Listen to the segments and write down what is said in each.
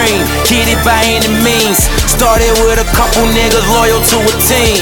dream, get it by any means. Started with a couple niggas loyal to a team.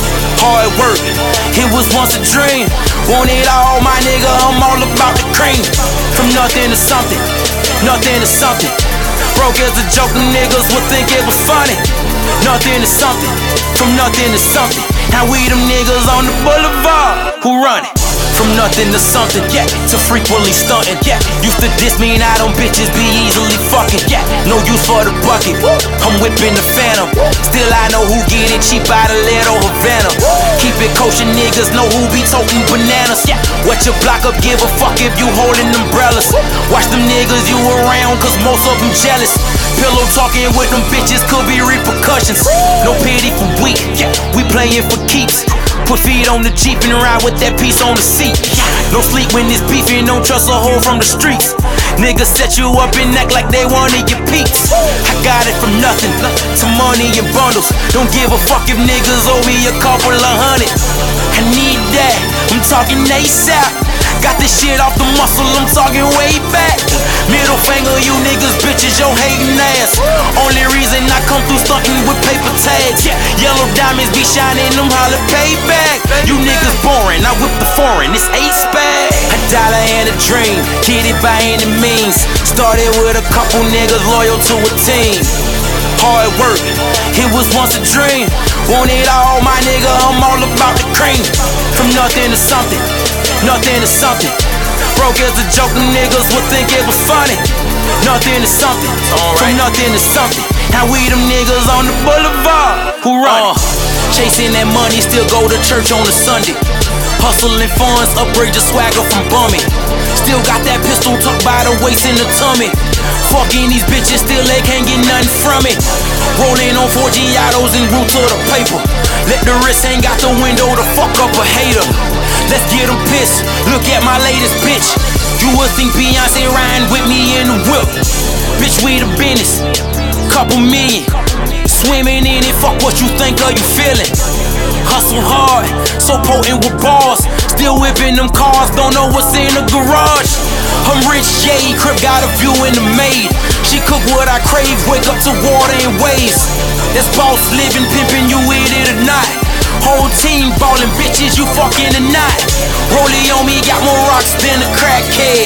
Hard work, it was once a dream. Want it all, my nigga, I'm all about the cream. From nothing to something, nothing to something. Broke as a joke, them niggas would think it was funny. Nothing to something, from nothing to something. Now we them niggas on the boulevard who run it. From nothing to something, yeah, to frequently stunting, yeah. Used to diss me, now them bitches be easily fucking, yeah. No use for the bucket, I'm whipping the Phantom. Still I know who get it cheap out of Ledo Havana. Keep it kosher, niggas know who be toting bananas, yeah. Wet your block up, give a fuck if you holding umbrellas. Watch them niggas you around, cause most of them jealous. Pillow talking with them bitches could be repercussions. No pity for weak, yeah, we playing for keeps. Put feet on the Jeep and ride with that piece on the seat. No sleep when it's beefing, don't trust a hoe from the streets. Niggas set you up and act like they wanted your peeps. I got it from nothing to money and bundles. Don't give a fuck if niggas owe me a couple of hundred. I need that, I'm talking ASAP. Got this shit off the muscle, I'm talking way back. Middle finger, you niggas, bitches, your hating ass. Only reason I come through stunting with paper tags. Yellow diamonds be shining, them holla payback. You niggas boring, I whip the foreign, it's $8 A dollar and a dream, get it by any means. Started with a couple niggas loyal to a team. Hard work, it was once a dream. Want it all, my nigga, I'm all about the cream. From nothing to something, nothing to something. Broke as a joke, them niggas would think it was funny. Nothing to something, from nothing to something. Now we them niggas on the boulevard who run chasing that money, still go to church on a Sunday. Hustling funds, upgrade your swagger from bumming. Still got that pistol tucked by the waist in the tummy. Fucking these bitches, still they can't get nothing from it. Rolling on 4 Giottos en route to the paper. Let the wrist hang out the window to fuck up a hater. Let's get them pissed, look at my latest bitch. You would think Beyonce riding with me in the whip. Bitch, we the business, couple million. Swimming in it, fuck what you think or you feeling. Hustle hard, so potent with bars. Still whipping them cars, don't know what's in the garage. I'm rich, yay, crib got a view in the maid. She cook what I crave, wake up to water and waves. That's boss living, pimping, you with it or not. Whole team ballin', bitches, you fucking or not. Rollie on me, got more rocks than a crackhead.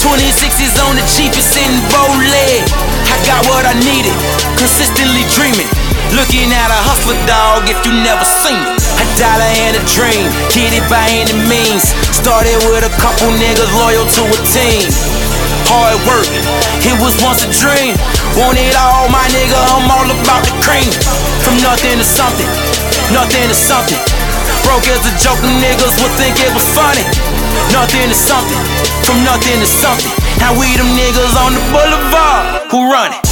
26s on the cheapest in Boled. I got what I needed, consistently dreaming. Looking at a hustler, dog, if you never seen it. A dollar and a dream, get it by any means. Started with a couple niggas loyal to a team. Hard work, it was once a dream. Want it all, my nigga, I'm all about the cream. From nothing to something, nothing to something. Broke as a joke, them niggas would think it was funny. Nothing to something, from nothing to something. Now we them niggas on the boulevard who run it.